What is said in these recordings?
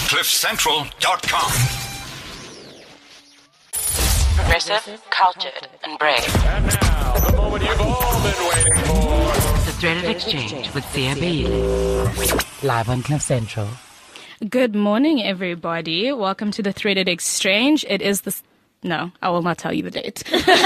CliffCentral.com. Progressive, cultured, and brave. And now, the moment you've all been waiting for. The Threaded Exchange with Sia Bailey. Live on Cliff Central. Good morning, everybody. Welcome to the Threaded Exchange. It is the... No, I will not tell you the date.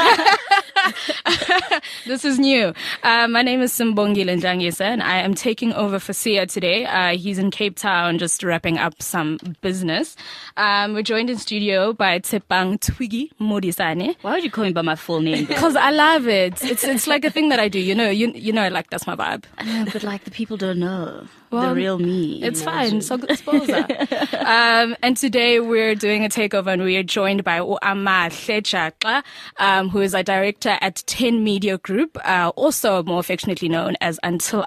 This is new. My name is Simbongile Njangisa, and I am taking over for Sia today. He's in Cape Town just wrapping up some business. We're joined in studio by Tshepang Twigi Modisane. Why would you call me by my full name? Because I love it. It's like a thing that I do. You know, like that's my vibe. But like the people don't know Well, the real me. It's fine. So and today we're doing a takeover, and we are joined by Amahle Chaka, who is a director at 10 Media Group, also more affectionately known as Until.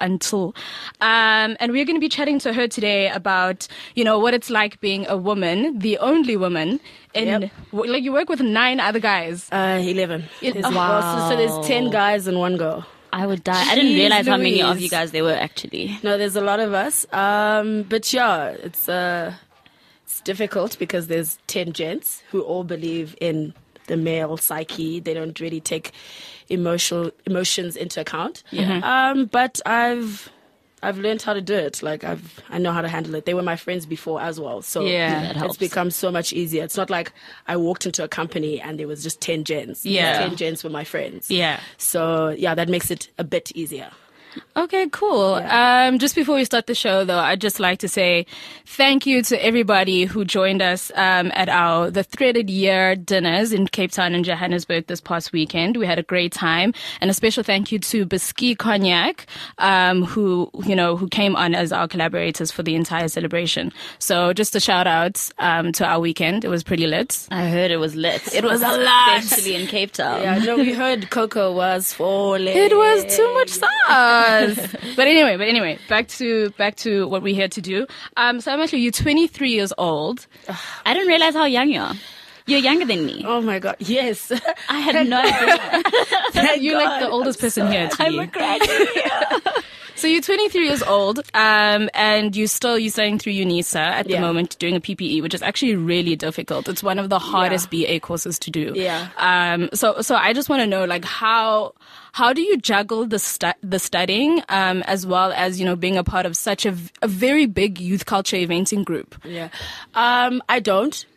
And we're going to be chatting to her today about, what it's like being a woman, the only woman in, like you work with 9 other guys. 11. Wow. So there's 10 guys and 1 girl. I would die. I didn't realize how many of Louise. you guys there were actually. No, there's a lot of us. But yeah, it's difficult because there's 10 gents who all believe in the male psyche. They don't really take emotions into account. Yeah. But I've learned how to do it. Like I know how to handle it. They were my friends before as well. So Yeah, that it's helps. become so much easier. It's not like I walked into a company and there was just 10 gents. Yeah. 10 gents were my friends. Yeah. So yeah, that makes it a bit easier. Okay, cool. Just before we start the show, though, I'd just like to say thank you to everybody who joined us at the Threaded Year dinners in Cape Town and Johannesburg this past weekend. We had a great time, and a special thank you to Bisky Cognac, who came on as our collaborators for the entire celebration. So just a shout out to our weekend. It was pretty lit. I heard it was lit. It was a lot. Especially in Cape Town. Yeah, no, we heard Coco was falling. It was too much sauce. But anyway, back to what we're here to do. So I'm actually, you're 23 years old. I didn't realize how young you are. You're younger than me. Oh my God, yes. I had no idea. You're like the oldest person here. I'm a graduate. So you're 23 years old, and you're studying through UNISA at the moment, doing a PPE, which is actually really difficult. It's one of the hardest BA courses to do. Yeah. So I just want to know, like, how do you juggle the studying, as well as, being a part of such a very big youth culture eventing group? Yeah. I don't.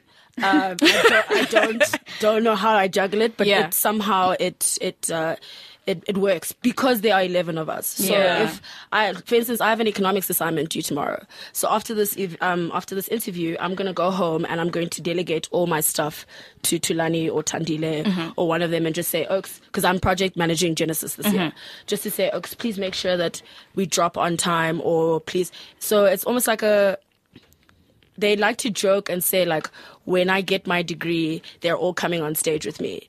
I don't know how I juggle it, but Yeah. somehow it works because there are 11 of us. So Yeah. for instance, I have an economics assignment due tomorrow. So after this interview, I'm going to go home and I'm going to delegate all my stuff to Tulani or Tandile or one of them and just say, Oaks, because I'm project managing Genesis this year, just to say, Oaks, please make sure that we drop on time, or please. So it's almost like they like to joke and say, like, when I get my degree, they're all coming on stage with me.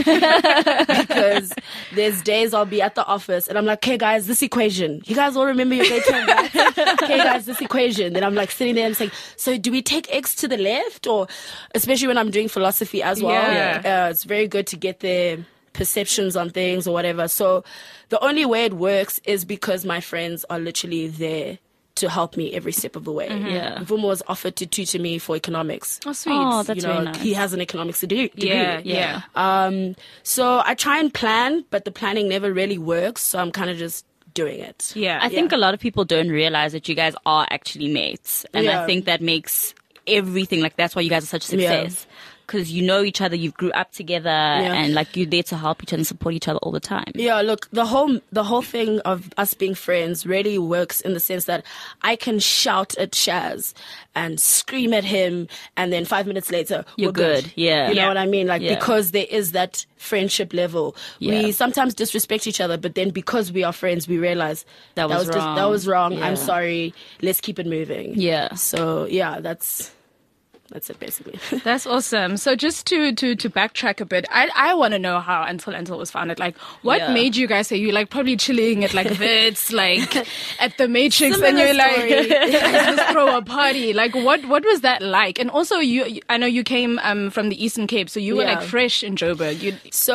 Because there's days I'll be at the office and I'm like, okay, guys, this equation. You guys all remember your grade 10 maths? Okay, guys, this equation. Then I'm like sitting there and saying, so do we take X to the left? Or especially when I'm doing philosophy as well. Yeah. It's very good to get their perceptions on things or whatever. So the only way it works is because my friends are literally there to help me every step of the way. Yeah. Vumo was offered to tutor me for economics. Oh, sweet. Oh, that's very nice. He has an economics degree. Yeah. So I try and plan, but the planning never really works. So I'm kind of just doing it. Yeah. I think a lot of people don't realize that you guys are actually mates. And Yeah. I think that makes everything, like, that's why you guys are such a success. Because you know each other, you grew up together, and like you're there to help each other and support each other all the time. Yeah, look, the whole thing of us being friends really works in the sense that I can shout at Shaz and scream at him, and then 5 minutes later, You're we're good. Yeah. You know what I mean? Like, Yeah. because there is that friendship level. Yeah. We sometimes disrespect each other, but then because we are friends, we realize That was wrong. that was wrong. Yeah. I'm sorry. Let's keep it moving. Yeah. So yeah, that's it basically. That's awesome. So just to backtrack a bit, I want to know how Until was founded. Like, what Yeah. made you guys say you like probably chilling at like Vits, like at the Matrix, and Similar you're like, story. let's throw a party. Like, what was that like? And also, I know you came from the Eastern Cape, so you were Yeah. like fresh in Joburg. So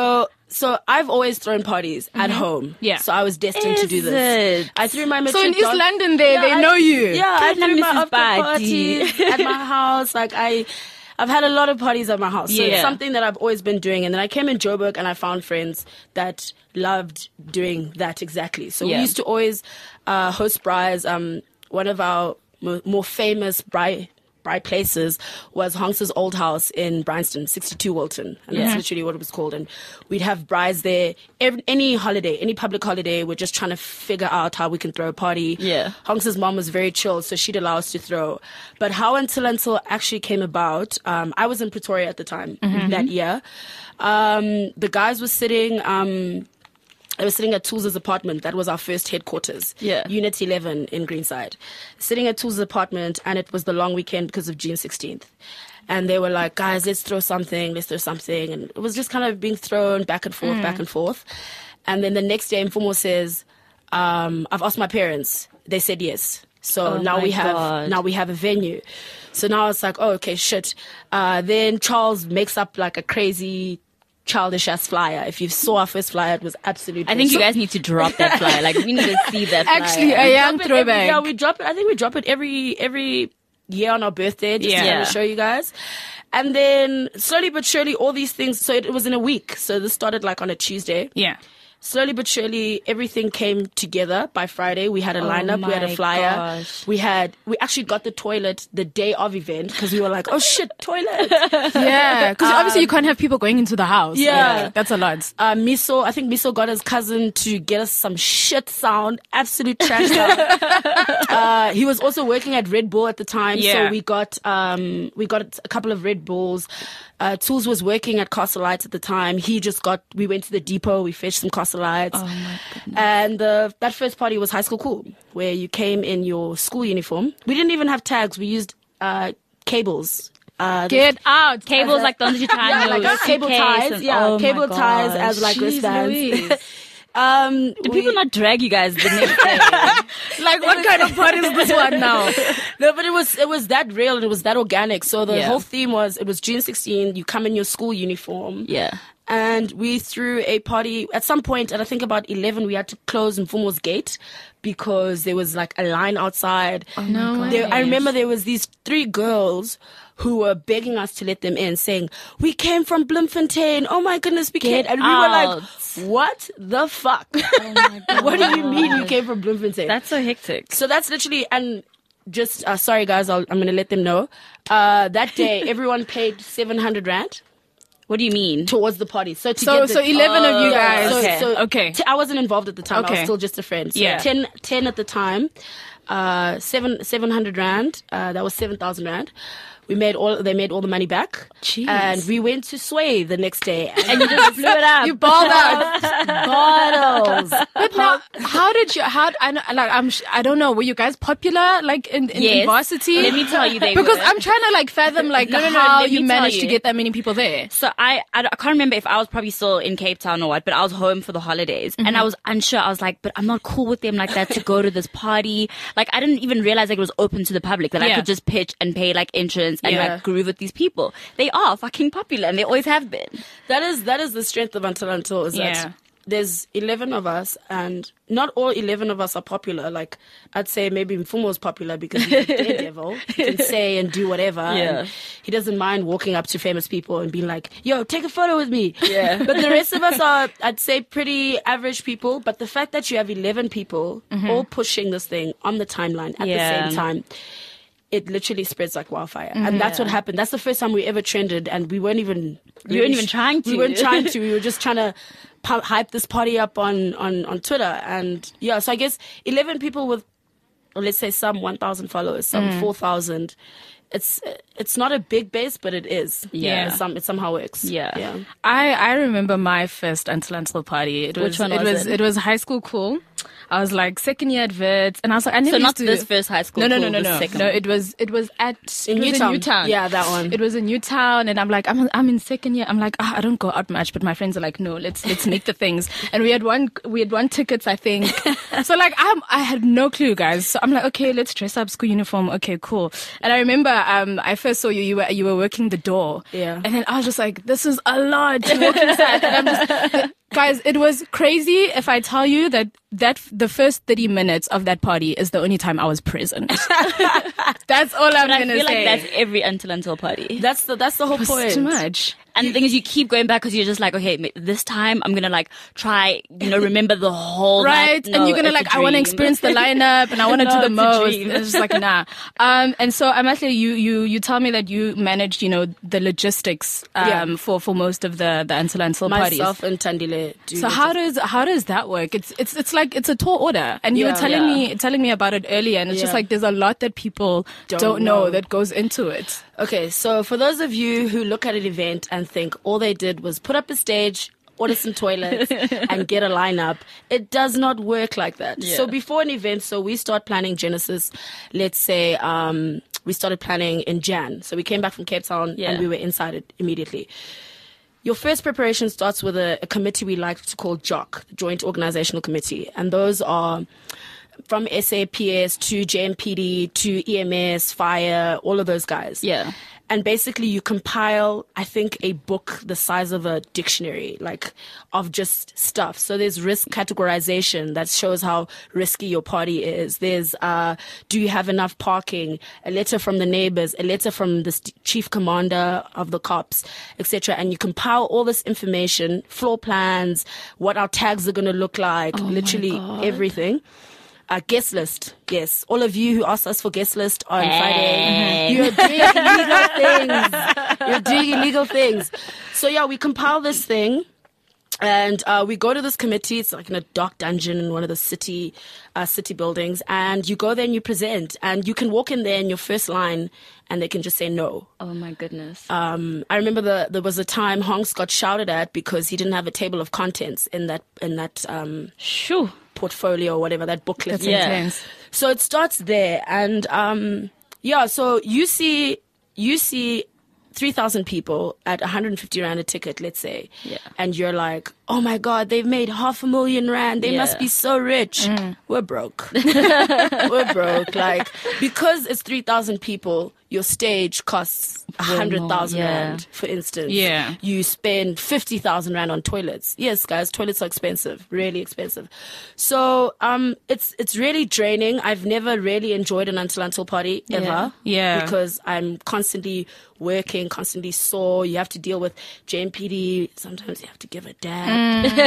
So I've always thrown parties at home. Yeah. So I was destined to do this. I threw my So in matric East London, they know you. Yeah, I threw my Mrs. after Badi. parties at my house. Like I've had a lot of parties at my house. So it's something that I've always been doing. And then I came in Joburg and I found friends that loved doing that exactly. So we used to always host brides. One of our more famous bride places was Honks's old house in Bryanston, 62 Walton. And that's literally what it was called. And we'd have brides there. Any holiday, any public holiday, we're just trying to figure out how we can throw a party. Yeah. Honks's mom was very chill, so she'd allow us to throw. But how Until actually came about, I was in Pretoria at the time that year. The guys were sitting... I was sitting at Tools' apartment. That was our first headquarters. Yeah. Unit 11 in Greenside. Sitting at Tools' apartment, and it was the long weekend because of June 16th. And they were like, guys, let's throw something. And it was just kind of being thrown back and forth. And then the next day, Mfumo says, I've asked my parents. They said yes. So now we have a venue. So now it's like, oh, okay, shit. Then Charles makes up like a crazy... childish ass flyer. If you saw our first flyer, it was absolutely. I think you guys need to drop that flyer. Like we need to see that flyer. Actually, a young throwback. We drop it. I think we drop it every year on our birthday just to kind of show you guys. And then slowly but surely, all these things. So it was in a week. So this started like on a Tuesday. Yeah. Slowly but surely, everything came together by Friday. We had a lineup, we had a flyer. Gosh. We actually got the toilet the day of event because we were like, oh shit, toilet. Yeah, because obviously you can't have people going into the house. Yeah. That's a lot. I think Miso got his cousin to get us some shit sound, absolute trash sound. He was also working at Red Bull at the time, so we got a couple of Red Bulls. Tools was working at Castle Lights at the time. We went to the depot, we fetched some Castle Lights. Oh my goodness. And that first party was High School Cool, where you came in your school uniform. We didn't even have tags. We used cables. Get out. Cables like the ones you tie on your cable ties. Cable ties as like wristbands. Do people not drag you guys the next day? Like, what kind of party is this one now? No, but it was that real and it was that organic. So the whole theme was, it was June 16, you come in your school uniform. Yeah. And we threw a party at some point, and I think about 11, we had to close Mfumo's gate because there was like a line outside. Oh no! I remember there was these 3 girls who were begging us to let them in, saying, we came from Bloemfontein. Oh my goodness, we came. And we were like, what the fuck? Oh my God. What do you mean you came from Bloemfontein? That's so hectic. So that's literally, and just, sorry guys, I'm going to let them know. That day, everyone paid 700 Rand. What do you mean? Towards the party. So 11 of you guys. Okay. I wasn't involved at the time. I was still just a friend. So 10 at the time. 700 Rand. That was 7,000 Rand. They made all the money back. Jeez. And we went to Sway the next day. And you just blew it up. You balled out. Bottles. But now, I don't know, were you guys popular, like, in varsity? Let me tell you, because I'm trying to, like, fathom, like, how you managed to get that many people there. So I can't remember if I was probably still in Cape Town or what, but I was home for the holidays. And I was unsure. I was like, but I'm not cool with them like that to go to this party. Like, I didn't even realize like, it was open to the public, that I could just pitch and pay, like, entrance and, like, groove with these people. They are fucking popular and they always have been. That is the strength of Until is that there's 11 of us and not all 11 of us are popular. Like, I'd say maybe Mfumo's popular because he's a daredevil. He can say and do whatever. Yeah. And he doesn't mind walking up to famous people and being like, yo, take a photo with me. Yeah. But the rest of us are, I'd say, pretty average people. But the fact that you have 11 people all pushing this thing on the timeline at the same time, it literally spreads like wildfire. And that's what happened. That's the first time we ever trended, and we weren't even trying to. We weren't trying to. We were just trying to hype this party up on Twitter. And so I guess 11 people with, let's say, some 1,000 followers, some 4,000. It's not a big base, but it is. Yeah. It somehow works. Yeah. I remember my first Until party. Which one was it? It was High School Cool. I was like second year at Wits, and I was like, I never so not used to... this first High School. No. It was in Newtown. Yeah, that one. It was in Newtown, and I'm like, I'm in second year. I'm like, I don't go out much, but my friends are like, no, let's make the things. And we had one tickets, I think. So like, I had no clue, guys. So I'm like, okay, let's dress up, school uniform. Okay, cool. And I remember, I first saw you were working the door. Yeah. And then I was just like, this is a lot to walk inside. And I'm just Guys, it was crazy if I tell you that the first 30 minutes of that party is the only time I was present. That's all I'm going to say. I feel like that's every until party. That's the whole point. Too much. And the thing is, you keep going back because you're just like, okay, this time I'm going to like try, remember the whole right. night. And you're going to like, I want to experience the lineup and I want to do the most. It's just like, nah. And so I'm actually, you tell me that you managed, the logistics, for most of the until parties. Myself and Tandile. So how does that work? It's like, it's a tall order. And you were telling me about it earlier. And it's just like, there's a lot that people don't know that goes into it. Okay, so for those of you who look at an event and think all they did was put up a stage, order some toilets, and get a lineup, it does not work like that. Yeah. So before an event, we start planning Genesis, let's say we started planning in Jan. So we came back from Cape Town and we were inside it immediately. Your first preparation starts with a committee we like to call JOC, the Joint Organizational Committee. And those are from SAPS to JMPD to EMS, fire, all of those guys. Yeah. And basically you compile, I think, a book the size of a dictionary, like of just stuff. So there's risk categorization that shows how risky your party is. There's, do you have enough parking? A letter from the neighbors, a letter from the chief commander of the cops, etc. And you compile all this information, floor plans, what our tags are going to look like, literally everything. Guest list, yes. All of you who asked us for guest list on Friday, you're doing illegal things. You're doing illegal things. So we compile this thing and we go to this committee. It's like in a dark dungeon in one of the city buildings. And you go there and you present. And you can walk in there in your first line and they can just say no. Oh my goodness. I remember there was a time Honks got shouted at because he didn't have a table of contents in that Shoo. portfolio or whatever, that booklet. That's intense. So it starts there and so you see 3,000 people at 150 rand a ticket, let's say. Yeah. And you're like, oh my God, they've made 500,000 rand. They must be so rich. We're broke. We're broke. Like, because it's 3,000 people, your stage costs 100,000 rand, for instance. Yeah. You spend 50,000 rand on toilets. Yes, guys, toilets are expensive, really expensive. So, it's really draining. I've never really enjoyed an until party ever. Yeah. Because I'm constantly working, constantly sore. You have to deal with JMPD. Sometimes you have to give a dab.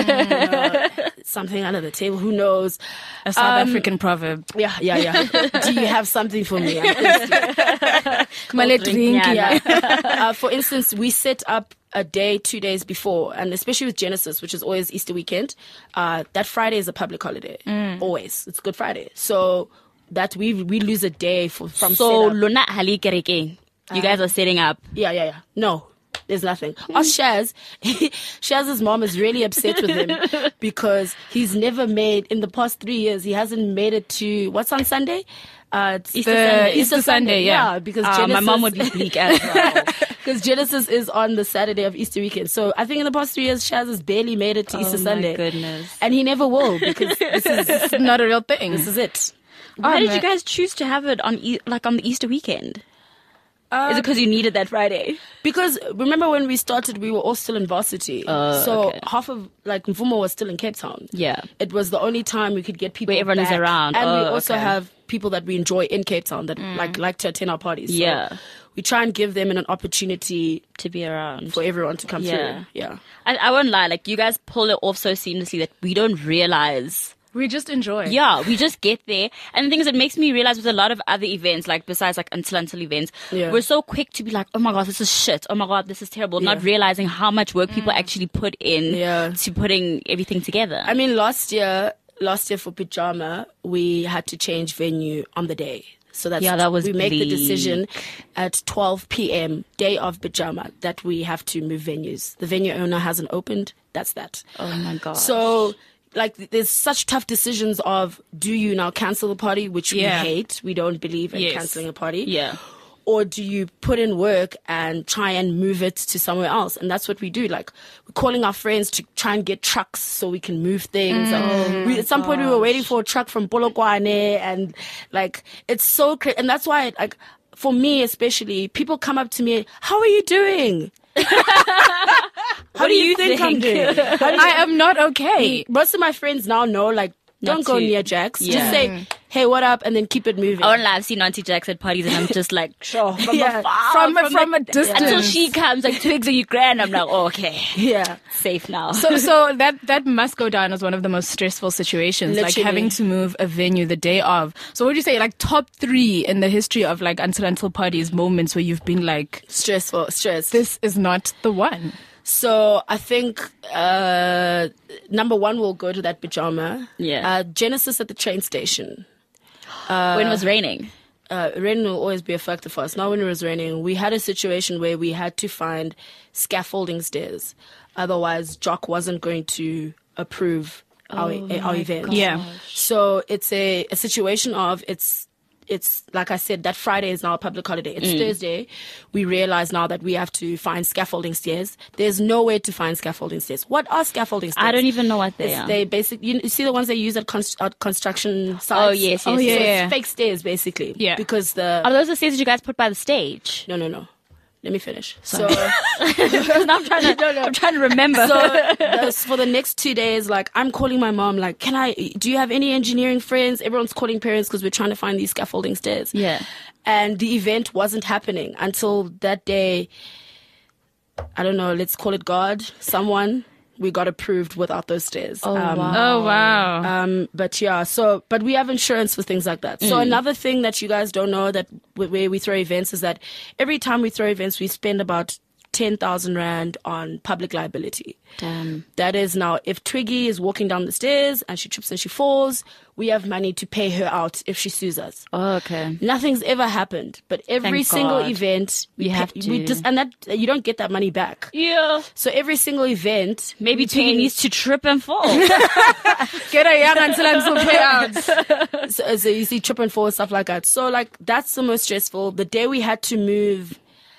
Something under the table. Who knows? A South African proverb. Yeah. Do you have something for me? I'm thirsty. Drink. Yeah. For instance, we set up a day, 2 days before, and especially with Genesis, which is always Easter weekend, that Friday is a public holiday. Always. It's Good Friday. So that we lose a day from So setup. Luna Hali Kereke. You guys are setting up. Yeah. No, there's nothing. Ask Shaz. Shaz's mom is really upset with him because he's never made, in the past 3 years, he hasn't made it to, what's on Sunday? It's Easter Sunday, yeah. Because my Genesis, mom would be bleak as well. because Genesis is on the Saturday of Easter weekend. So I think in the past 3 years, Shaz has barely made it to Easter Sunday. Oh my goodness. And he never will because this is Not a real thing. this is it. Why did you guys choose to have it on on the Easter weekend? Is it because you needed that Friday? Because remember when we started, we were all still in varsity. So half of, Mvumo was still in Cape Town. Yeah. It was the only time we could get people Where everyone is back. around. And we Oh, also okay. have people that we enjoy in Cape Town that like to attend our parties. So Yeah. we try and give them an opportunity To be around. for everyone to come Yeah. through. Yeah. I won't lie, you guys pull it off so seamlessly that we don't realize. We just enjoy. Yeah, we just get there. And the thing is, it makes me realize with a lot of other events, besides until events, we're so quick to be like, oh my God, this is shit. Oh my God, this is terrible. Not realizing how much work people actually put in to putting everything together. I mean, last year for Pajama, we had to change venue on the day. So that was we make the bleak. decision at 12 p.m. day of Pajama that we have to move venues. The venue owner hasn't opened. That's that. Oh my God. So there's such tough decisions of, do you now cancel the party, which we hate? We don't believe in canceling a party. Yeah. Or do you put in work and try and move it to somewhere else? And that's what we do. We're calling our friends to try and get trucks so we can move things. At some point we were waiting for a truck from Polokwane and it's so crazy. And that's why for me especially, people come up to me, how are you doing? How do you think I'm doing? I am not okay. Most of my friends now know, like, don't go near Jax. Yeah. Just say, hey, what up? And then keep it moving. I won't lie, I've seen Auntie Jax at parties and I'm just like, sure, from Yeah. afar, From a distance. until she comes, like, Twigs, are you grand? I'm like, oh, okay, Yeah. safe now. So that must go down as one of the most stressful situations, like Literally. having to move a venue the day of. So what would you say, like top 3 in the history of like until parties, moments where you've been like, Stress. this is not the one? So I think number 1 will go to that pajama. Yeah. Genesis at the train station. When it was raining. Rain will always be a factor for us. Now when it was raining, we had a situation where we had to find scaffolding stairs. Otherwise, Jock wasn't going to approve our event. Yeah. So it's a situation of it's like I said, that Friday is now a public holiday. It's Thursday. We realize now that we have to find scaffolding stairs. There's nowhere to find scaffolding stairs. What are scaffolding stairs? I don't even know what they are. They basically, you see the ones they use at construction sites? Oh, yes. Oh, So yeah. it's fake stairs, basically. Yeah. Because Are those the stairs that you guys put by the stage? No. Let me finish. So, Because now I'm trying to remember. for the next 2 days, like, I'm calling my mom, like, do you have any engineering friends? Everyone's calling parents because we're trying to find these scaffolding stairs. Yeah. And the event wasn't happening until that day. I don't know, let's call it God, someone. We got approved without those stairs. Oh, wow. Oh wow. But yeah, but we have insurance for things like that. So another thing that you guys don't know that where we throw events is that every time we throw events, we spend about 10,000 Rand on public liability. Damn. That is now, if Twiggy is walking down the stairs and she trips and she falls, we have money to pay her out if she sues us. Oh, okay. Nothing's ever happened, but every Thank single God. event We have to. and that you don't get that money back. Yeah. So every single event, Maybe we Twiggy pay- needs to trip and fall. Get a young until payouts. so you see trip and fall and stuff like that. So like that's the most stressful. The day we had to move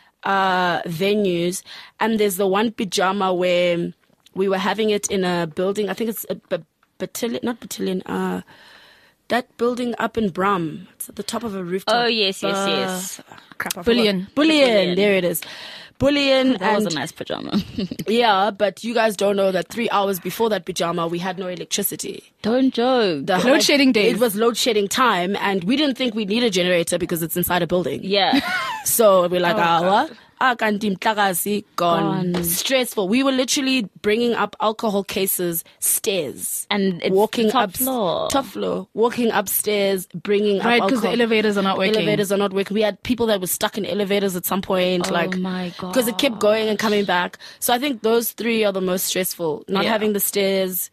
venues, and there's the one pajama where we were having it in a building. I think it's a battalion, not battalion. That building up in Brum. It's at the top of a rooftop. Oh, yes. Crap, I forgot. Bullion. Bullion. There it is. Bullion. That and was a nice pajama. yeah, but you guys don't know that 3 hours before that pajama, we had no electricity. Don't joke. The Load shedding days. It was load shedding time, and we didn't think we'd need a generator because it's inside a building. Yeah. So we're like, what? Kanti mhlakazi, gone. Stressful. We were literally bringing up alcohol cases, stairs, And it's walking top up floor. top floor, walking upstairs, bringing Right, up because the alcohol. elevators are not working. Elevators are not working. We had people that were stuck in elevators at some point. Oh like, my because it kept going and coming back. So I think those 3 are the most stressful. Not Yeah. having the stairs,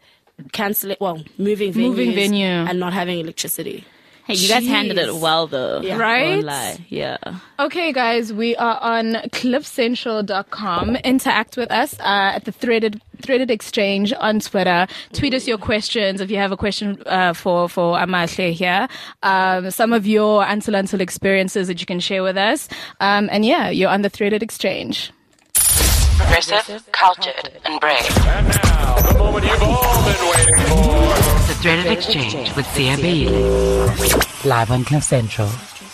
moving Moving venue. and not having electricity. Hey, you guys handled it Jeez. well, though. Yeah. Right? Won't lie. Yeah. Okay, guys, we are on cliffcentral.com. Interact with us at the Threaded Exchange on Twitter. Tweet us your questions if you have a question for Amahle here. Some of your until experiences that you can share with us. And yeah, you're on the Threaded Exchange. Progressive, cultured, and brave. And now, the moment you've all been waiting for. The Threaded Exchange with Sia Beile. Live on Cliff Central.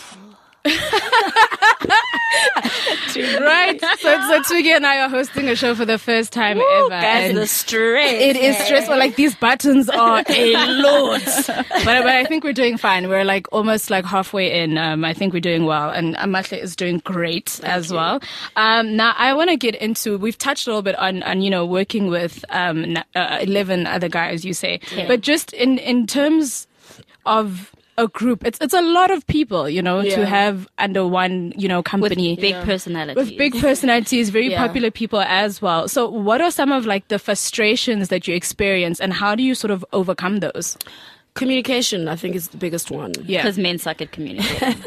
Right? So Twiggy and I are hosting a show for the first time ever. Guys, and the stress. it is stressful. Like, these buttons are a lot. But I think we're doing fine. We're like almost like halfway in. I think we're doing well. And Amahle is doing great as well. Now, I want to get into, we've touched a little bit on working with 11 other guys, you say. Yeah. But just in terms of a group, it's a lot of people, to have under one, company. With big personalities. With big personalities, very Yeah. popular people as well. So what are some of like the frustrations that you experience, and how do you sort of overcome those? Communication, I think, is the biggest one. Yeah. Because men suck at communicating.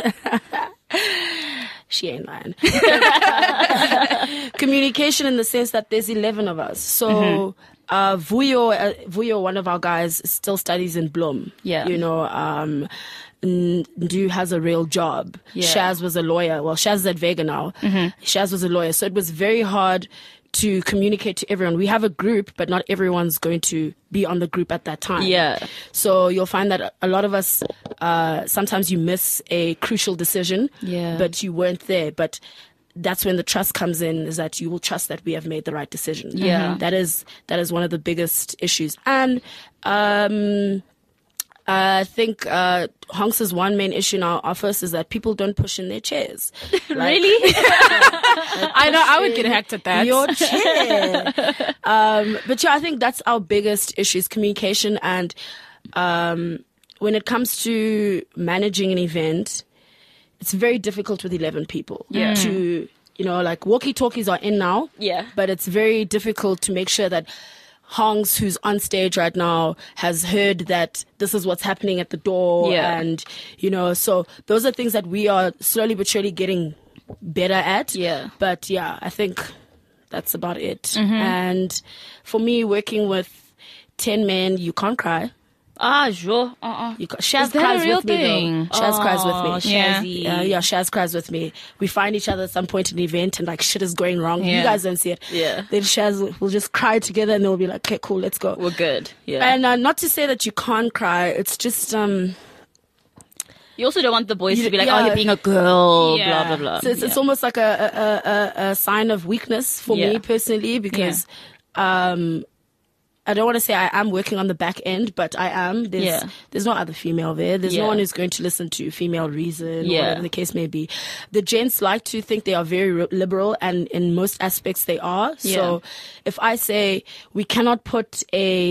She ain't lying. Communication in the sense that there's 11 of us. So Vuyo, one of our guys, still studies in Bloem. Yeah. Ndu has a real job. Yeah. Shaz was a lawyer. Well, Shaz is at Vega now. Shaz was a lawyer. So it was very hard to communicate to everyone. We have a group, but not everyone's going to be on the group at that time. Yeah. So you'll find that a lot of us, sometimes you miss a crucial decision, Yeah. but you weren't there. But that's when the trust comes in, is that you will trust that we have made the right decision. Yeah. That is one of the biggest issues. And I think Honks' one main issue in our office is that people don't push in their chairs. Really? I know, I would get hacked at that. Your chair. But yeah, I think that's our biggest issue, is communication. And when it comes to managing an event, it's very difficult with 11 people to, like walkie-talkies are in now. Yeah. But it's very difficult to make sure that Honks, who's on stage right now, has heard that this is what's happening at the door. Yeah. And, so those are things that we are slowly but surely getting better at. Yeah. But yeah, I think that's about it. And for me, working with 10 men, you can't cry. Sure. Shaz Is that cries a real with me, thing? though. Shaz cries with me. Yeah. Shaz cries with me. We find each other at some point in the event and like shit is going wrong. Yeah. You guys don't see it. Yeah. Then Shaz will just cry together and they'll be like, okay, cool, let's go. We're good. Yeah. And not to say that you can't cry. It's just You also don't want the boys to be like, yeah. oh, you're being a girl, Yeah. blah, blah, blah. so it's almost like a sign of weakness for me personally, because I don't want to say I am working on the back end, but I am. There's no other female there. There's no one who's going to listen to Female Reason, or whatever the case may be. The gents like to think they are very liberal, and in most aspects they are. So if I say we cannot put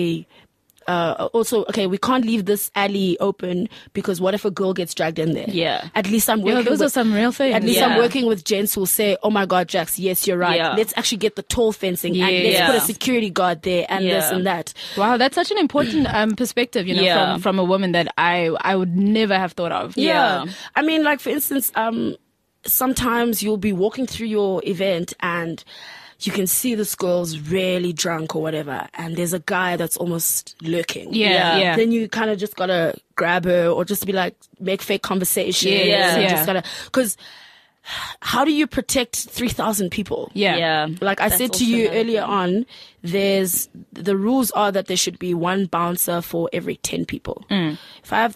we can't leave this alley open because what if a girl gets dragged in there? Yeah. At least I'm working those are some real things. At least Yeah. I'm working with gents who will say, oh my God, Jax, yes, you're right. Yeah. Let's actually get the tall fencing and let's Yeah. put a security guard there and this Yeah. and that. Wow, that's such an important perspective, Yeah. from a woman that I would never have thought of. Yeah. I mean, like, for instance, sometimes you'll be walking through your event and you can see this girl's really drunk or whatever, and there's a guy that's almost lurking. Yeah. Then you kind of just gotta grab her or just be like, make fake conversation. Yeah. And Yeah. just gotta, because how do you protect 3,000 people? Yeah. Yeah. Like I That's said to also you another earlier thing. on, the rules are that there should be one bouncer for every 10 people. If I have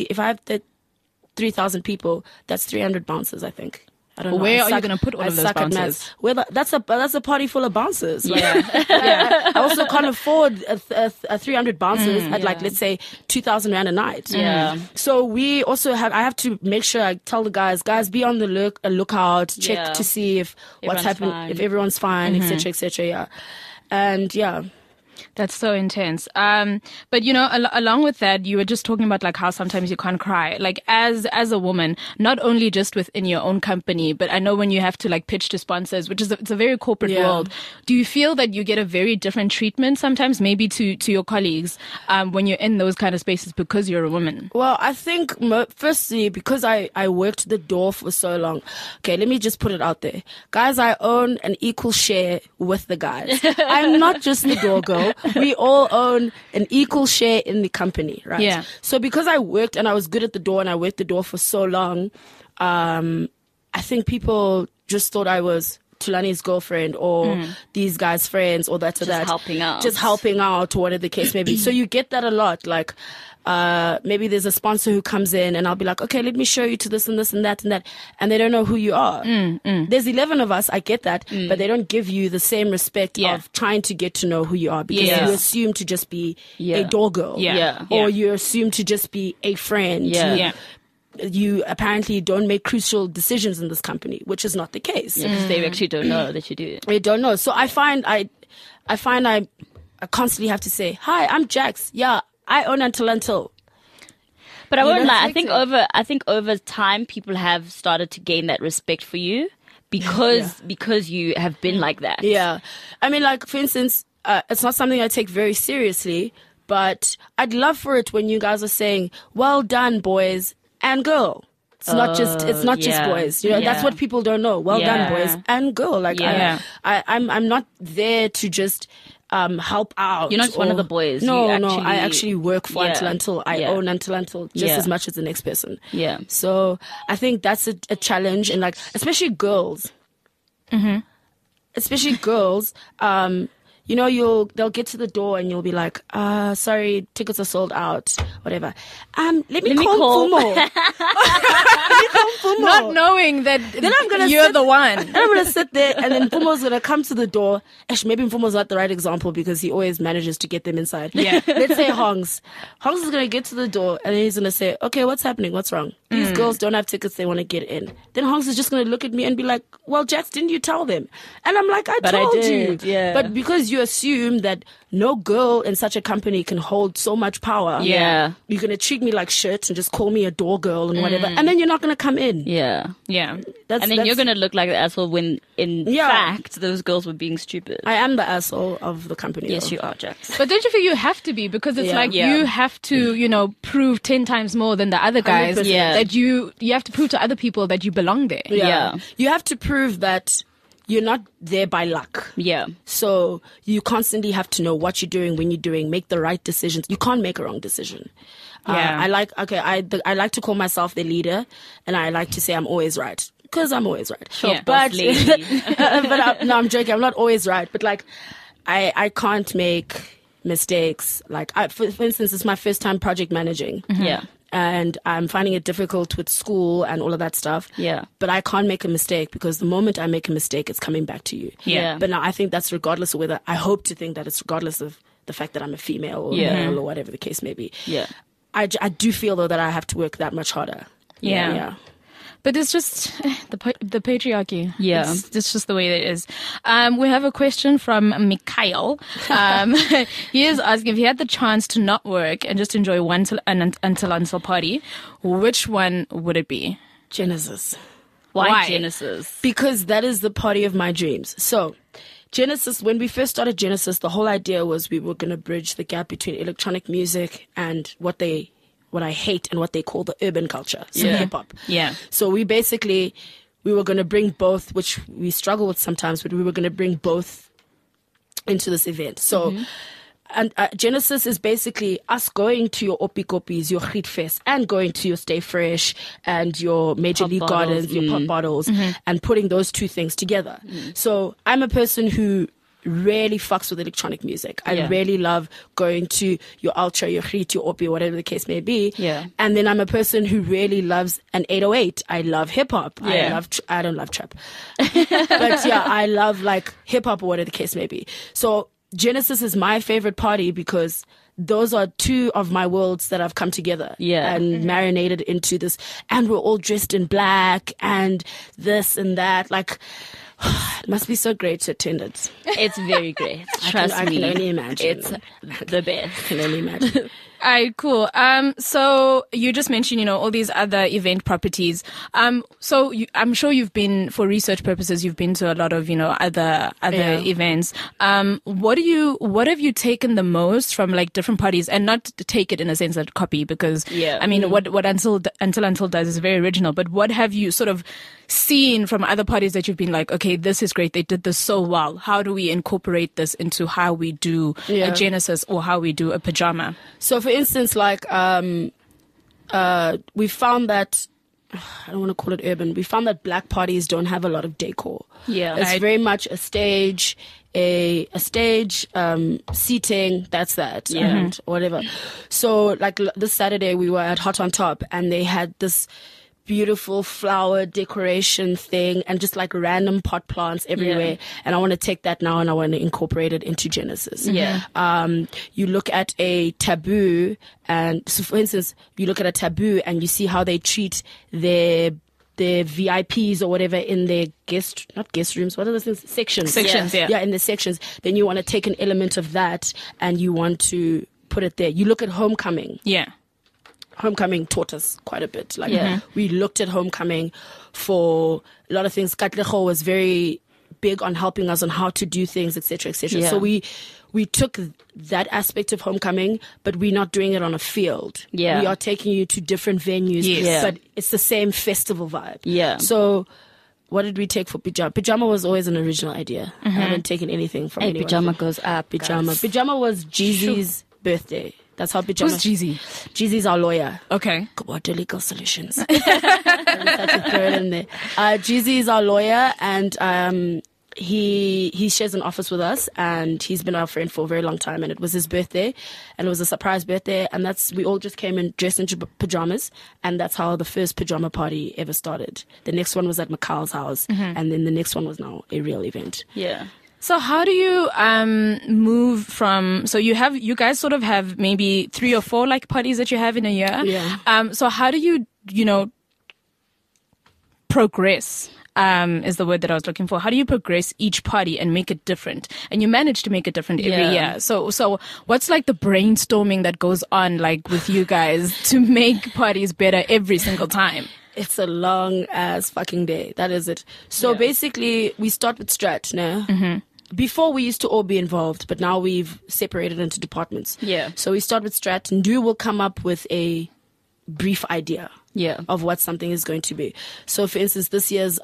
3,000 people, that's 300 bouncers, I think. I don't know. Where I are you gonna put all I of those suck at bouncers? maths. That's a party full of bouncers. Like, Yeah. I also can't afford a 300 bouncers at like, let's say 2,000 rand a night. Yeah. So we also I have to make sure I tell the guys, be on the lookout, check Yeah. to see if what's Everyone's happening, fine. if everyone's fine, etc., etc. Yeah. And yeah. That's so intense. But along with that, you were just talking about like how sometimes you can't cry. Like as a woman, not only just within your own company, but I know when you have to like pitch to sponsors, which is it's a very corporate Yeah. world. Do you feel that you get a very different treatment sometimes, maybe to your colleagues, when you're in those kind of spaces because you're a woman? Well, I think firstly, because I worked the door for so long. Okay, let me just put it out there. Guys, I own an equal share with the guys. I'm not just the door girl. We all own an equal share in the company, right? Yeah. So because I worked and I was good at the door and I worked the door for so long, I think people just thought I was Tulani's girlfriend or these guys' friends or that or that. helping out. Just helping out or whatever the case may be. So you get that a lot. Like, maybe there's a sponsor who comes in and I'll be like, okay, let me show you to this and this and that and that. And they don't know who you are. There's 11 of us. I get that. But they don't give you the same respect Yeah. of trying to get to know who you are because Yeah. you assume to just be Yeah. a door girl. Yeah. Or you assume to just be a friend. Yeah. Yeah. You apparently don't make crucial decisions in this company, which is not the case. Because they actually don't know that you do. I don't know. So I find I constantly have to say, hi, I'm Jax. Yeah, I own Until. But I You won't know, lie. it's I think over time, people have started to gain that respect for you because you have been like that. Yeah. I mean, like, for instance, it's not something I take very seriously, but I'd love for it when you guys are saying, well done, boys and girl. It's not just yeah. boys. You know, that's Yeah. what people don't know. Well Yeah. done, boys and girl. Like, Yeah. I'm not there to just help out. You're not just one of the boys. No, You no. I actually- actually work for Yeah. Until. I Yeah. own Until just Yeah. as much as the next person. Yeah. So I think that's a challenge, and like especially girls, especially girls. you know, they'll get to the door and you'll be like, sorry, tickets are sold out, whatever. Let me call Fumo. Let me call Fumo. Not knowing that Then I'm gonna you're sit- the one. And I'm gonna sit there, and then Fumo's gonna come to the door. Actually, maybe Fumo's not the right example because he always manages to get them inside. Yeah. Let's say Hongs. Hongs is gonna get to the door, and then he's gonna say, "Okay, what's happening? What's wrong? These girls don't have tickets. They want to get in." Then Hongs is just gonna look at me and be like, "Well, Jax, didn't you tell them?" And I'm like, But I told did, you." yeah. But because you assume that no girl in such a company can hold so much power, Yeah. you're gonna treat me like shit and just call me a door girl and whatever, and then you're not gonna come in. Yeah. Yeah. And then you're going to look like the asshole when, in Yeah. fact, those girls were being stupid. I am the asshole of the company. Yes, though. you are, Jax. But don't you think you have to be? Because it's Yeah. like Yeah. you have to, you know, prove 10 times more than the other guys 100%. Yeah. that you have to prove to other people that you belong there. Yeah. You have to prove that you're not there by luck. Yeah. So you constantly have to know what you're doing, when you're doing, make the right decisions. You can't make a wrong decision. Yeah. I like to call myself the leader, and I like to say I'm always right. Because I'm always right. Sure, Yeah. boss But, lady. no, I'm joking. I'm not always right. But like, I can't make mistakes. Like, for instance, it's my first time project managing. Yeah. And I'm finding it difficult with school and all of that stuff. Yeah. But I can't make a mistake because the moment I make a mistake, it's coming back to you. Yeah. But now I think that's regardless of whether, I hope to think that it's regardless of the fact that I'm a female or Yeah. male or whatever the case may be. Yeah. I do feel though that I have to work that much harder. Yeah. Yeah. But it's just the patriarchy. Yeah. It's just the way that it is. We have a question from Mikhail. He is asking if he had the chance to not work and just enjoy one until party, which one would it be? Genesis. Why Genesis? Because that is the party of my dreams. So, Genesis, when we first started Genesis, the whole idea was we were going to bridge the gap between electronic music and what I hate and what they call the urban culture, so Yeah. hip hop. Yeah. So we were going to bring both, which we struggle with sometimes, but we were going to bring both into this event. So, and Genesis is basically us going to your Opikopis, your Giet Fest, and going to your Stay Fresh and your Major Pop League bottles, Gardens, your pop bottles, and putting those two things together. So I'm a person who really fucks with electronic music. I Yeah. really love going to your Ultra, your Giet, your Opi, whatever the case may be. Yeah. And then I'm a person who really loves an 808. I love hip hop. Yeah. I don't love trap. But yeah, I love like hip hop or whatever the case may be. So Genesis is my favorite party because those are two of my worlds that have come together Yeah. and marinated into this. And we're all dressed in black and this and that. Like, it must be so great to attend it. It's very great. Trust I me. can only imagine. It's the best. I can only imagine. All right, cool. So you just mentioned, you know, all these other event properties. So I'm sure you've been, for research purposes, you've been to a lot of, you know, other Yeah. events. What have you taken the most from like different parties, and not to take it in a sense that copy, because Yeah. I mean, what Until does is very original, but what have you sort of seen from other parties that you've been like, okay, this is great. They did this so well. How do we incorporate this into how we do Yeah. a Genesis or how we do a pajama? So, for instance, like we found that I don't want to call it urban. We found that black parties don't have a lot of decor. Yeah. It's very much a stage, seating. That's that, and whatever. So, like this Saturday, we were at Hot on Top, and they had this beautiful flower decoration thing and just like random pot plants everywhere. Yeah. And I want to take that now and I want to incorporate it into Genesis. Yeah. You look at a Taboo, and so for instance, you look at a Taboo and you see how they treat their VIPs or whatever in their not guest rooms, what are those things? Sections. Yeah. Yeah, in the sections. Then you want to take an element of that and you want to put it there. You look at Homecoming. Yeah. Homecoming taught us quite a bit. Like Yeah. we looked at Homecoming for a lot of things. Katlego was very big on helping us on how to do things, etc., etc. Yeah. So we took that aspect of Homecoming, but we're not doing it on a field. Yeah. We are taking you to different venues, Yes. Yeah. but it's the same festival vibe. Yeah. So what did we take for Pajama? Pajama was always an original idea. I haven't taken anything from Hey, anyone. pajama goes up. Pajama. guys. Pajama was Jeezy's birthday. That's how Pajama. Who's Jeezy? Jeezy's our lawyer. Okay. What Legal Solutions. I just had to throw it in there. Jeezy is our lawyer, and he shares an office with us, and he's been our friend for a very long time, and it was his birthday, and it was a surprise birthday, and we all just came in dressed in pajamas, and that's how the first pajama party ever started. The next one was at Macal's house, and then the next one was now a real event. Yeah. So how do you move from? So you guys sort of have maybe 3 or 4 like parties that you have in a year. Yeah. So how do you progress? Is the word that I was looking for. How do you progress each party and make it different? And you manage to make it different every year. So what's like the brainstorming that goes on like with you guys to make parties better every single time? It's a long ass fucking day. That is it. So basically, we start with Strat now. Before we used to all be involved, but now we've separated into departments. Yeah. So we start with Strat, and Ndu will come up with a brief idea. Yeah. Of what something is going to be. So, for instance, this year's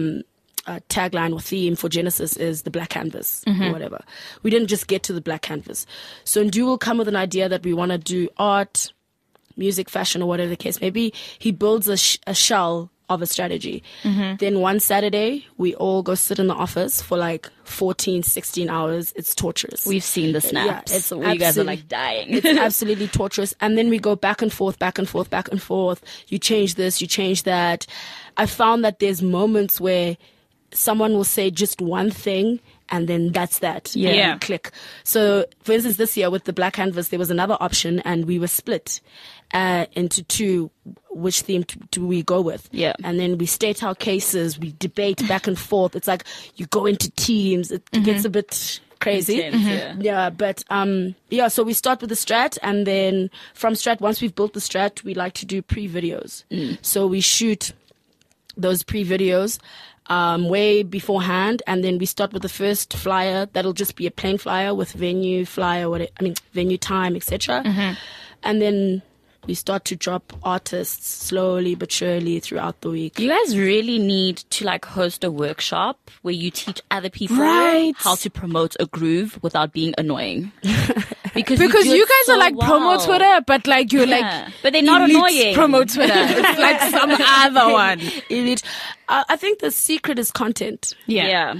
tagline or theme for Genesis is the black canvas or whatever. We didn't just get to the black canvas. So Ndu will come with an idea that we want to do art, music, fashion, or whatever the case may be. He builds a shell of a strategy. Then one Saturday, we all go sit in the office for like 14, 16 hours. It's torturous. We've seen the snaps. Yeah, it's you guys are like dying. It's absolutely torturous. And then we go back and forth, back and forth, back and forth. You change this, you change that. I found that there's moments where someone will say just one thing, and then that's that. Yeah. And click. So, for instance, this year with the black canvas, there was another option, and we were split into 2. Which theme do we go with? Yeah. And then we state our cases, we debate back and forth. It's like you go into teams. It gets a bit crazy. Intense, Yeah, but so we start with the strat, and then from strat, once we've built the strat, we like to do pre-videos. So we shoot those pre-videos way beforehand, and then we start with the first flyer. That'll just be a plain flyer with venue, venue time, etc. And then we start to drop artists slowly but surely throughout the week. You guys really need to like host a workshop where you teach other people how to promote a groove without being annoying. Because you guys are like promo Twitter, but like you're like, but they're not elite annoying. Promo Twitter. It's like some other one. Elite. I think the secret is content. Yeah.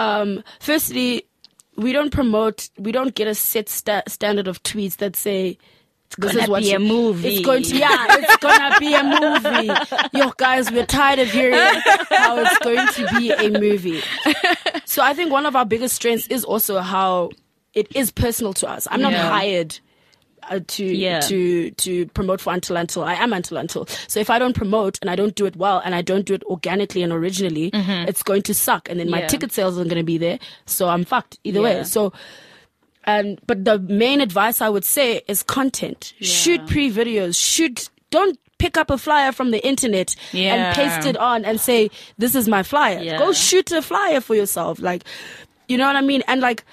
Firstly, we don't get a set standard of tweets that say, This is what a movie. It's going to be a movie. Yo, guys, we're tired of hearing how it's going to be a movie. So I think one of our biggest strengths is also how it is personal to us. I'm not hired to promote for Until. I am Until. So if I don't promote and I don't do it well and I don't do it organically and originally, it's going to suck. And then my ticket sales aren't going to be there. So I'm fucked either way. So... but the main advice I would say is content. Shoot pre-videos. Don't pick up a flyer from the internet and paste it on and say, this is my flyer. Go shoot a flyer for yourself. Like, you know what I mean? And like,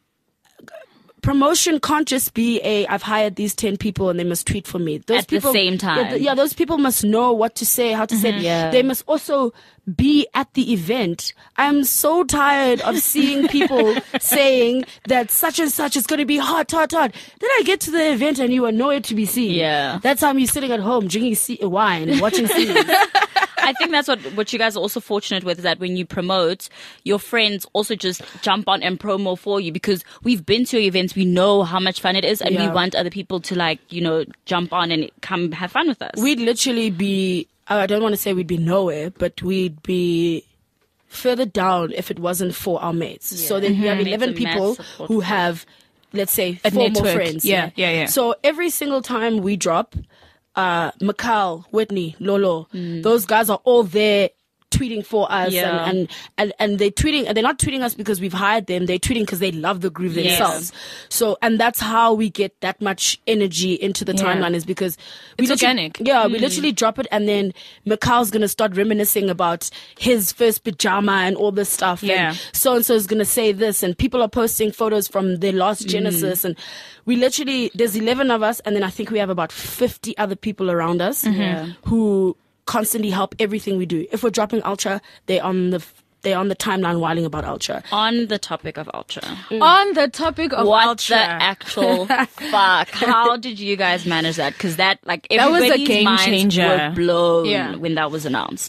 promotion can't just be I've hired these 10 people and they must tweet for me. Those At people, the same time. Those people must know what to say, how to say it. They must also be at the event. I'm so tired of seeing people saying that such and such is going to be hot. Then I get to the event and you are nowhere to be seen. Yeah. That time you're sitting at home drinking wine and watching scenes. I think that's what you guys are also fortunate with, is that when you promote, your friends also just jump on and promo for you, because we've been to your events, we know how much fun it is, and we want other people to jump on and come have fun with us. We'd literally be, I don't want to say we'd be nowhere, but we'd be further down if it wasn't for our mates. So then we have 11 people who have, let's say, 4 more friends. Yeah. So every single time we drop, Macal, Whitney, Lolo, those guys are all there tweeting for us and they're tweeting, and they're not tweeting us because we've hired them, they're tweeting because they love the groove themselves. So, and that's how we get that much energy into the timeline, is because it's organic. We literally drop it, and then Macal's gonna start reminiscing about his first pajama and all this stuff. And so is gonna say this, and people are posting photos from their last Genesis, and we literally, there's 11 of us, and then I think we have about 50 other people around us who constantly help everything we do. If we're dropping Ultra, they're on the timeline whiling about Ultra. On the topic of Ultra. On the topic of what Ultra. the actual fuck? How did you guys manage that? Because that was a game minds changer. were blown when that was announced.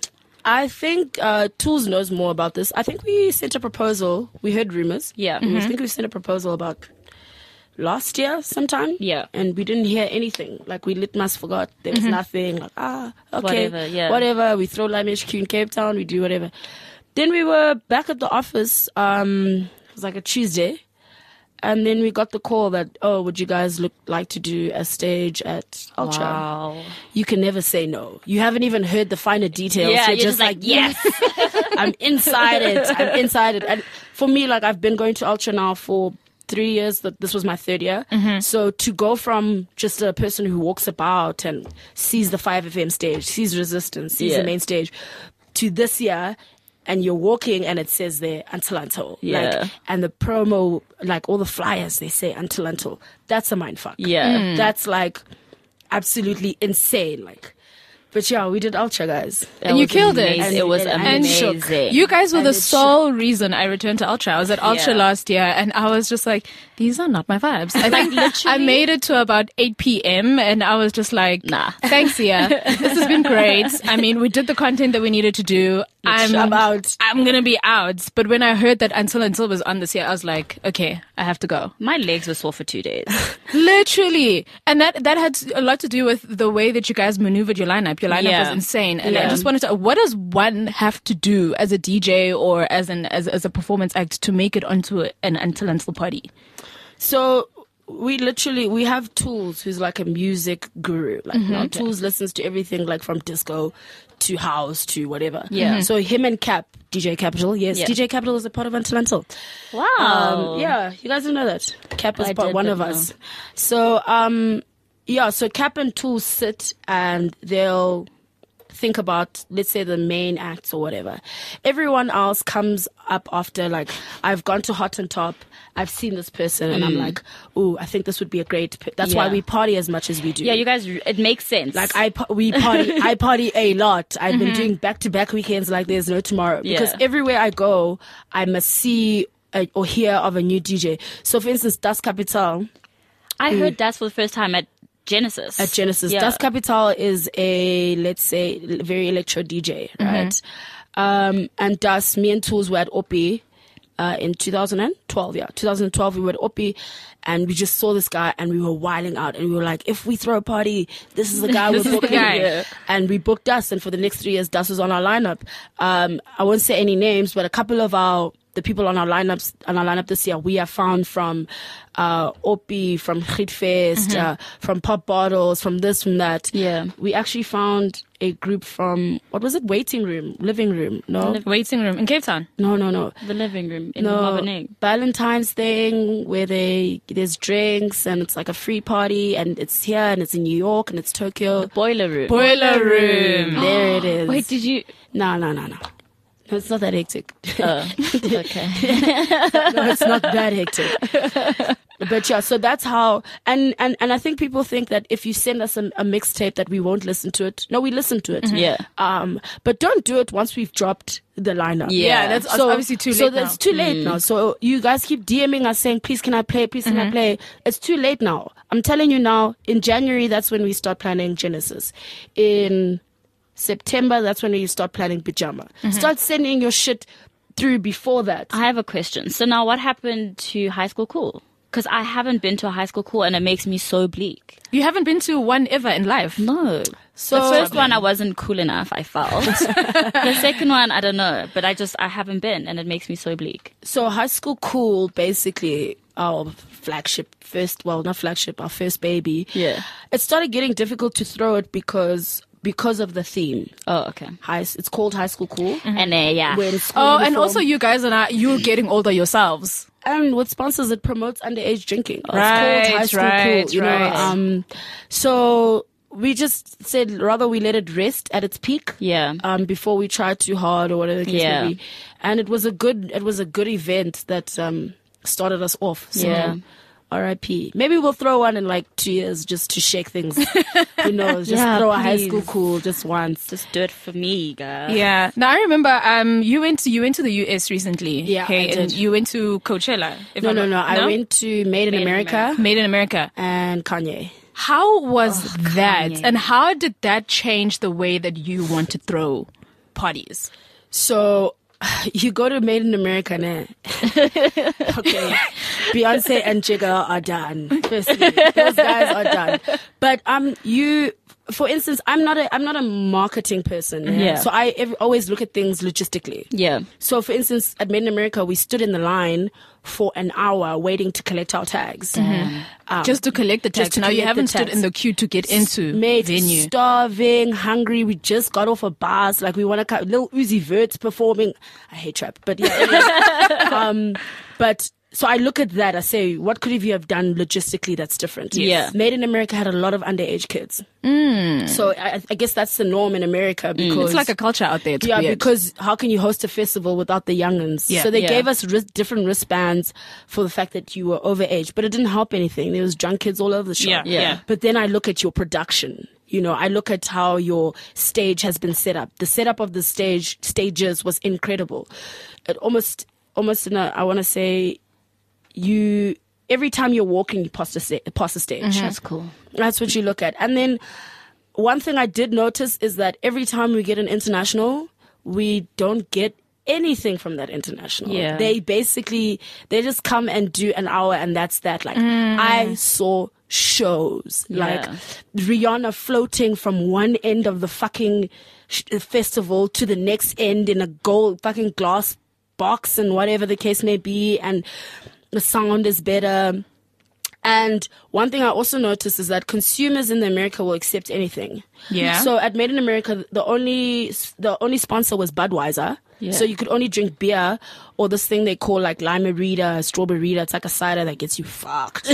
I think Tools knows more about this. I think we sent a proposal. We heard rumors. Yeah. I think we sent a proposal about last year sometime. Yeah. And we didn't hear anything. Like, we litmus forgot. There was nothing. Like, okay. Whatever, yeah. Whatever. We throw Lime HQ in Cape Town. We do whatever. Then we were back at the office. It was like a Tuesday. And then we got the call that, would you guys like to do a stage at Ultra? Wow. You can never say no. You haven't even heard the finer details. Yeah, you're just like, yes. I'm inside it. And for me, like, I've been going to Ultra now for 3 years. This was my 3rd year. So to go from just a person who walks about and sees the 5FM stage, sees Resistance, sees the main stage, to this year, and you're walking and it says there Until. Yeah. Like, and the promo, like all the flyers, they say Until. That's a mindfuck. Yeah. That's like absolutely insane. Like, but yeah, we did Ultra, guys. And you killed it. It was And amazing. shook. You guys were And the it shook. sole reason I returned to Ultra. I was at Ultra Yeah. last year and I was just like, these are not my vibes. I think I made it to about 8 p.m. and I was just like, Nah. thanks, Sia. This has been great. I mean, we did the content that we needed to do. I'm out. I'm going to be out. But when I heard that Until was on this year, I was like, okay, I have to go. My legs were sore for 2 days. Literally. And that had a lot to do with the way that you guys maneuvered your lineup. Your lineup Yeah. was insane. And I Yeah. just wanted to, what does one have to do as a DJ or as a performance act to make it onto an Until party? So we have Tools, who's like a music guru. Like, Tools listens to everything, like from disco to house to whatever. Yeah. So him and Cap, DJ Capital. Yes, Yeah. DJ Capital is a part of Until. Wow. Yeah, you guys didn't know that. Cap is I part did, one but of no. us. So so Cap and Tools sit and they'll think about, let's say, the main acts or whatever. Everyone else comes up after, like, I've gone to Hot and Top, I've seen this person, and I'm like, ooh, I think this would be a great that's why Yeah. we party as much as we do. Yeah, you guys, it makes sense. Like, I party a lot. I've been doing back-to-back weekends like there's no tomorrow. Because Yeah. everywhere I go, I must see or hear of a new DJ. So, for instance, Das Capital I heard Das for the first time at Genesis. at Genesis. Yeah. Das Capital is a, let's say, very electro DJ, right? And Das, me and Tools were at Opi in 2012. Yeah, 2012 we were at Opi, and we just saw this guy and we were wilding out, and we were like, if we throw a party, this is the guy we're booking. guy. And we booked Das, and for the next 3 years, Das was on our lineup. I won't say any names, but a couple of the people on our lineup this year, we have found from Opi, from Gietfest, from Pop Bottles, from this, from that. Yeah. We actually found a group from, what was it? Living room. No, Waiting room in Cape Town. no. The living room in No, Maboneng. Valentine's thing where there's drinks and it's like a free party, and it's here and it's in New York and it's Tokyo. Boiler room. Boiler room. There it is. Wait, did you? No. No, it's not that hectic. Okay. No, it's not that hectic. But yeah, so that's how, and I think people think that if you send us a mixtape that we won't listen to it. No, we listen to it. Yeah. But don't do it once we've dropped the lineup. Yeah, that's obviously too late So now. that's too late now. So you guys keep DMing us saying, please can I play? Please can I play? It's too late now. I'm telling you now, in January, that's when we start planning Genesis. In September, that's when you start planning Pajama. Start sending your shit through before that. I have a question. So now what happened to High School Cool? Because I haven't been to a High School Cool and it makes me so bleak. You haven't been to one ever in life. No. So The first one, I wasn't cool enough, I felt. The second one, I don't know. But I haven't been and it makes me so bleak. So High School Cool, basically our flagship, our first baby. Yeah. It started getting difficult to throw it because of the theme. Oh, okay. It's called High School Cool. And yeah. When school Oh, and uniform- also you guys you're getting older yourselves. and with sponsors, it promotes underage drinking. Right, it's called High School right, Cool. You right. know, so we just said rather we let it rest at its peak. Yeah. Before we try too hard or whatever the case Yeah. may be. And it was a good event that started us off. So Yeah. R.I.P. Maybe we'll throw one in like 2 years just to shake things. Who knows? Just Yeah, throw a High please. School Cool just once. Just do it for me, guys. Yeah. Now I remember you went to the US recently. Yeah, I and did. you went to Coachella. if No. I'm not- I went to Made in America Made in America. and Kanye. How was that? Kanye. And how did that change the way that you want to throw parties? So you go to Made in America now. Okay. Beyonce and Jigga are done. Firstly, those guys are done. But for instance, I'm not a marketing person. Yeah. So I always look at things logistically. Yeah. So for instance, at Made in America, we stood in the line for an hour waiting to collect our tags. Just to collect the tags. to Now you collect the haven't stood tags. in the queue to get into Mate, venue. starving, hungry. We just got off a bus. Like we want to Lil Uzi Vert's performing. I hate trap, but yeah. But so I look at that. I say, what could you have done logistically that's different? Yeah. Made in America had a lot of underage kids. So I guess that's the norm in America because It's like a culture out there. It's yeah, weird. because how can you host a festival without the young'uns? Yeah. So they Yeah. gave us different wristbands for the fact that you were overage, but it didn't help anything. There was drunk kids all over the show. Yeah, yeah. But then I look at your production. You know, I look at how your stage has been set up. The setup of the stages was incredible. It almost I want to say, every time you're walking, you pass the stage. That's cool. That's what you look at. And then one thing I did notice is that every time we get an international, we don't get anything from that international. Yeah. They just come and do an hour and that's that. Like I saw shows like Rihanna floating from one end of the fucking festival to the next end in a gold fucking glass box and whatever the case may be, and the sound is better. And one thing I also noticed is that consumers in America will accept anything. Yeah. So at Made in America, the only sponsor was Budweiser. Yeah. So you could only drink beer or this thing they call like Lime-A-Rita, Strawberry-Rita. It's like a cider that gets you fucked.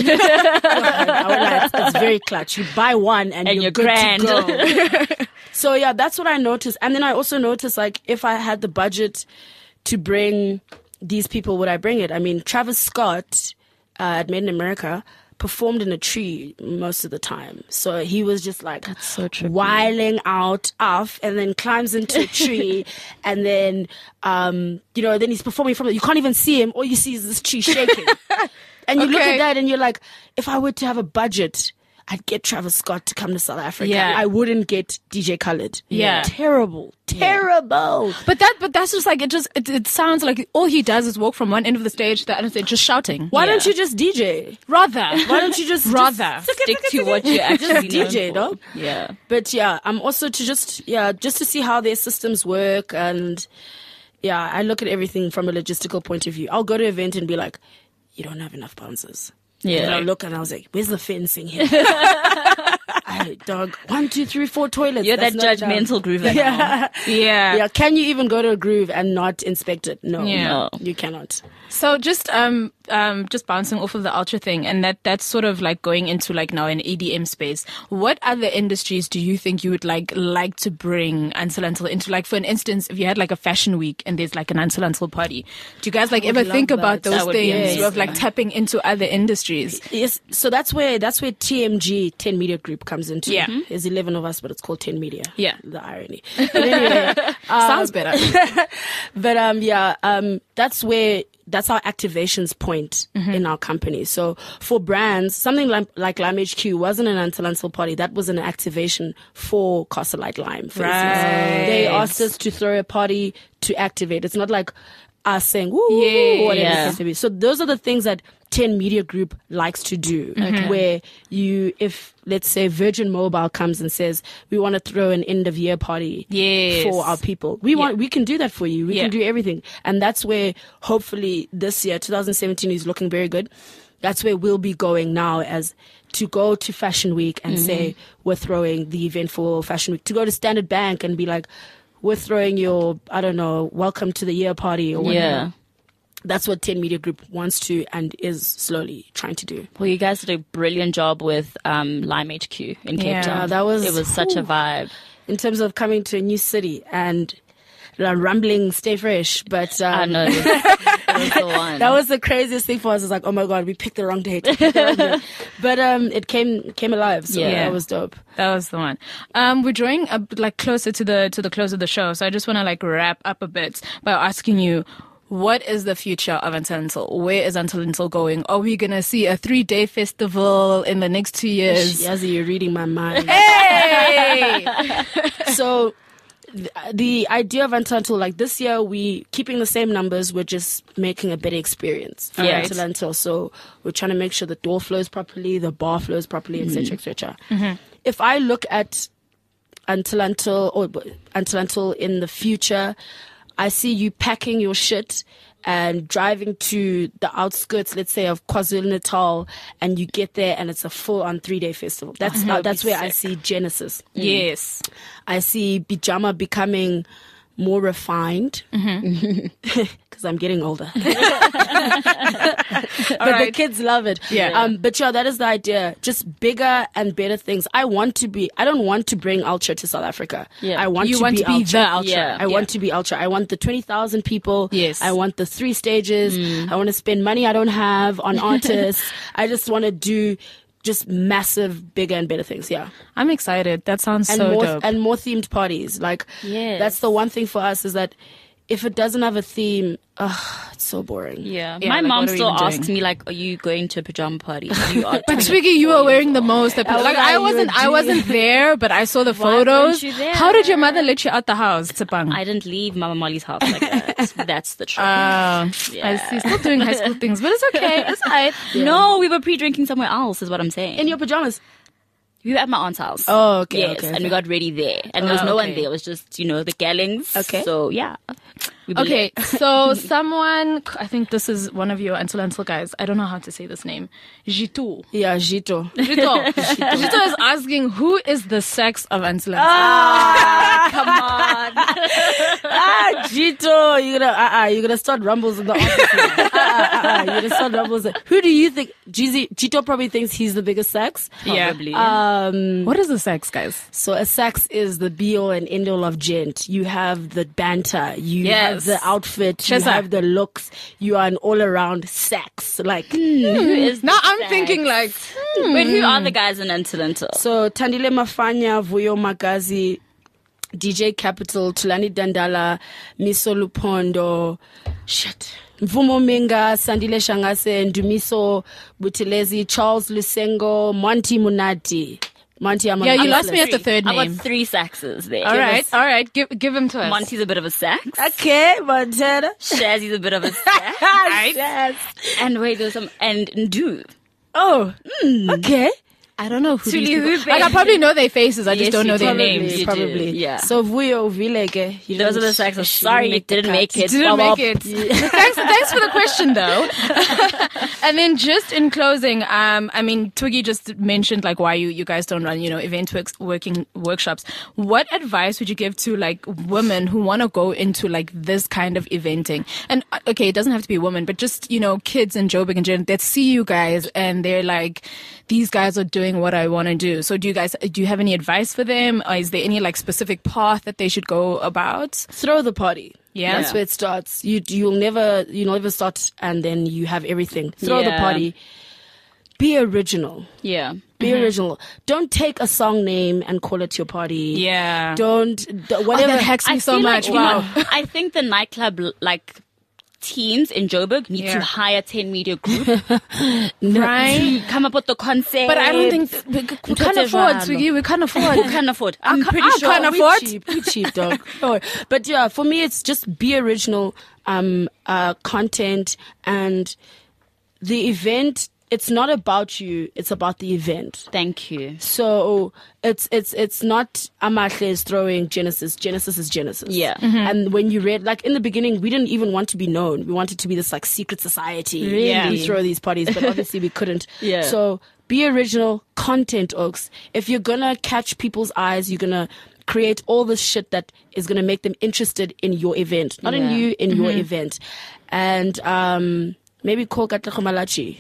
It's very clutch. You buy one and you're good grand. to go. So yeah, that's what I noticed. And then I also noticed like if I had the budget to bring these people, would I bring it? I mean, Travis Scott at Made in America performed in a tree most of the time. So he was just like so trippy. whiling out off and then climbs into a tree and then, then he's performing from it. You can't even see him. All you see is this tree shaking. And you look Okay. at that and you're like, if I were to have a budget, I'd get Travis Scott to come to South Africa. Yeah. I wouldn't get DJ Khaled. Yeah. Terrible. But that's just like it sounds like all he does is walk from one end of the stage to the other stage just shouting. Why don't you just DJ? Rather. Why don't you just Stick to what you actually DJ, known no? for. Yeah. But yeah, I'm also to just to see how their systems work, and yeah, I look at everything from a logistical point of view. I'll go to an event and be like, you don't have enough bouncers. Yeah. And I look and I was like, where's the fencing here? Dog, 1, 2, 3, 4 toilets. You're that That's not enough. judgmental groove. Yeah. Yeah. Yeah. Can you even go to a groove and not inspect it? No. Yeah. No. You cannot. So just bouncing off of the ultra thing, and that's sort of like going into like now an EDM space. What other industries do you think you would like to bring Ansel Until into? Like for an instance, if you had like a fashion week and there's like an Ansel Until party, do you guys like ever love think about that. those That would be things of like amazing. tapping into other industries? Yes, so that's where TMG 10 Media Group comes into. Yeah. There's 11 of us, but it's called 10 Media. Yeah. The irony. But anyway, Sounds better. but that's our activations point in our company. So for brands, something like Lime HQ wasn't an Until party. That was an activation for Castle Light Lime. For instance. They asked us to throw a party to activate. It's not like us saying, woo, Yeah. whatever Yeah. it has to be. So those are the things that 10 Media Group likes to do. Where if let's say Virgin Mobile comes and says, we want to throw an end of year party Yes. for our people. We can do that for you. We Yeah. can do everything. And that's where hopefully this year, 2017 is looking very good. That's where we'll be going now, as to go to Fashion Week and say, we're throwing the event for Fashion Week. To go to Standard Bank and be like, we're throwing your, I don't know, welcome to the year party or whatever. Yeah. That's what 10 Media Group wants to and is slowly trying to do. Well, you guys did a brilliant job with Lime HQ in Cape Yeah, Town. that was- it was such a vibe. In terms of coming to a new city and rumbling, stay fresh. But I know. It was the one. that was the craziest thing for us. It's like, oh my God, we picked the wrong date. But it came alive. So Yeah. that was dope. That was the one. We're drawing like closer to the close of the show, so I just want to like wrap up a bit by asking you, what is the future of Ansel Until? Where is Ansel Until going? Are we gonna see a 3-day festival in the next 2 years? Yazzie, you're reading my mind. Hey! So the idea of Antilantal, like this year, we keeping the same numbers. We're just making a better experience for Right. Antilantal. So we're trying to make sure the door flows properly, the bar flows properly, etc., etc. If I look at Antilantal in the future, I see you packing your shit and driving to the outskirts, let's say, of KwaZulu-Natal, and you get there and it's a full-on 3-day festival. That's where I see Genesis. Yes. I see Bijama becoming more refined because I'm getting older. But the kids love it. Yeah. But yeah, that is the idea. Just bigger and better things. I don't want to bring Ultra to South Africa. Yeah. I want You to want be to be Ultra. the Ultra. Yeah. I want to be Ultra. I want the 20,000 people. Yes. I want the 3 stages. I want to spend money I don't have on artists. I just want to do just massive, bigger and better things. Yeah. I'm excited. That sounds And so more dope. and more themed parties. Like Yes. that's the one thing for us is that if it doesn't have a theme, it's so boring. Yeah. Yeah, My like, mom what are we still even asks doing? me like, "Are you going to a pajama party?" You are But Twiggy, you were wearing the most. Like you I were wasn't there, but I saw the Why weren't photos. you there? How did your mother let you out the house, Tsepang? I didn't leave Mama Molly's house like that. That's the truth. I see. Still doing high school things, but it's okay. It's alright. No, we were pre-drinking somewhere else, is what I'm saying. In your pajamas. We were at my aunt's house. Oh, okay. Yes, okay, and okay. we got ready there. And there was Oh, no okay. one there. It was just, the gallings. Okay. So, yeah. We Okay, lit. so someone, I think this is one of your Antilantal guys. I don't know how to say this name. Jitu. Yeah, Jito. Jito. Jito is asking, who is the sex of Antilantal? Come on. Jito, you're gonna start rumbles in the office now. You're gonna start rumbles. Who do you think? Jito probably thinks he's the biggest sax. Probably. What is the sex, guys? So a sax is the be-all and end-all of gent. You have the banter, you Yes. have the outfit, you Shesa. have the looks. You are an all-around sax. Like Who is Now I'm sex? thinking like, Wait, who are the guys in Antilantal? so, Tandile Mafanya, Vuyo Magazi, DJ Capital, Tulani Dandala, Miso Lupondo, Mvumo Minga, Sandile Shangase, Ndumiso Butilezi, Charles Lusengo, Monty Munati. Monty, I'm yeah, you lost me at the third I name. got 3 saxes there. All right, give him to us. Monty's a bit of a sax. Okay, Montana. Shazzy's a bit of a sax. Yes. And wait, there's some, and Ndu. Oh, okay. I don't know who these Tuli people. Hube. Like I probably know their faces. I just Yes, don't know you their do. names. You Probably. do, yeah. So Vuyo Vileke. Those are the saxes. Sorry, you didn't make it. Didn't Bob. make it. Thanks for the question, though. And then just in closing, I mean, Twiggy just mentioned like why you guys don't run, event working workshops. What advice would you give to like women who want to go into like this kind of eventing? And okay, it doesn't have to be women, but just kids in Joburg and general that see you guys and they're like, these guys are doing what I want to do. So do you have any advice for them? Or is there any like specific path that they should go about? Throw the party. Yeah. That's where it starts. You'll never start and then you have everything. Throw the Yeah. party. Be original. Yeah. Be original. Don't take a song name and call it your party. Yeah. Whatever. that hacks me so feel much. Like, Wow. I think the nightclub teams in Joburg need Yeah. to hire 10 Media Group Right. to come up with the concept. But I don't think we can't afford, Twiggy. We can't afford. Who can afford? I'm pretty I sure. can't We afford. cheap, dog. Don't worry. But yeah, for me, it's just be original, content and the event. It's not about you. It's about the event. Thank you. So it's not Amahle is throwing Genesis. Genesis is Genesis. Yeah. And when you read, like in the beginning, we didn't even want to be known. We wanted to be this like secret society. Really? We throw these parties, but obviously we couldn't. Yeah. So be original, content, Oaks. If you're gonna catch people's eyes, you're gonna create all this shit that is gonna make them interested in your event, not in Yeah. you, in your event. And maybe call Katlego Malachi.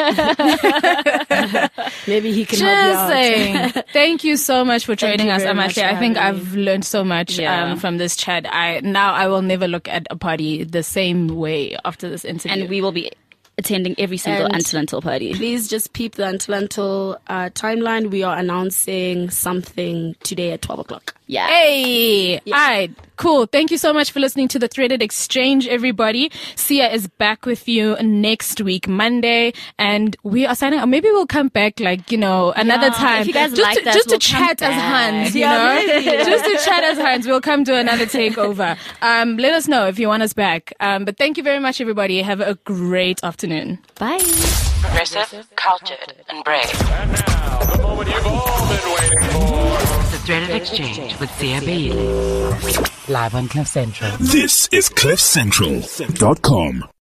Maybe he can help you Just out. saying. Thank you so much for joining you us, very much Amahle. for I think having I've learned so much Yeah. from this chat. I will never look at a party the same way after this interview. And we will be attending every single And Antilantal party. Please just peep the Antilantal timeline. We are announcing something today at 12 o'clock. Yeah. Hey, all right, Cool. Thank you so much for listening to the Threaded Exchange, everybody. Sia is back with you next week, Monday, and we are signing up. Maybe we'll come back, another time. If you guys just to chat as Hans, just to chat as Hans. We'll come do another takeover. Let us know if you want us back. But thank you very much, everybody. Have a great afternoon. Bye. Progressive, cultured, and brave. And now, the moment you've all been waiting for. The Threaded Exchange with Sia Beile. Live on Cliff Central. This is CliffCentral.com.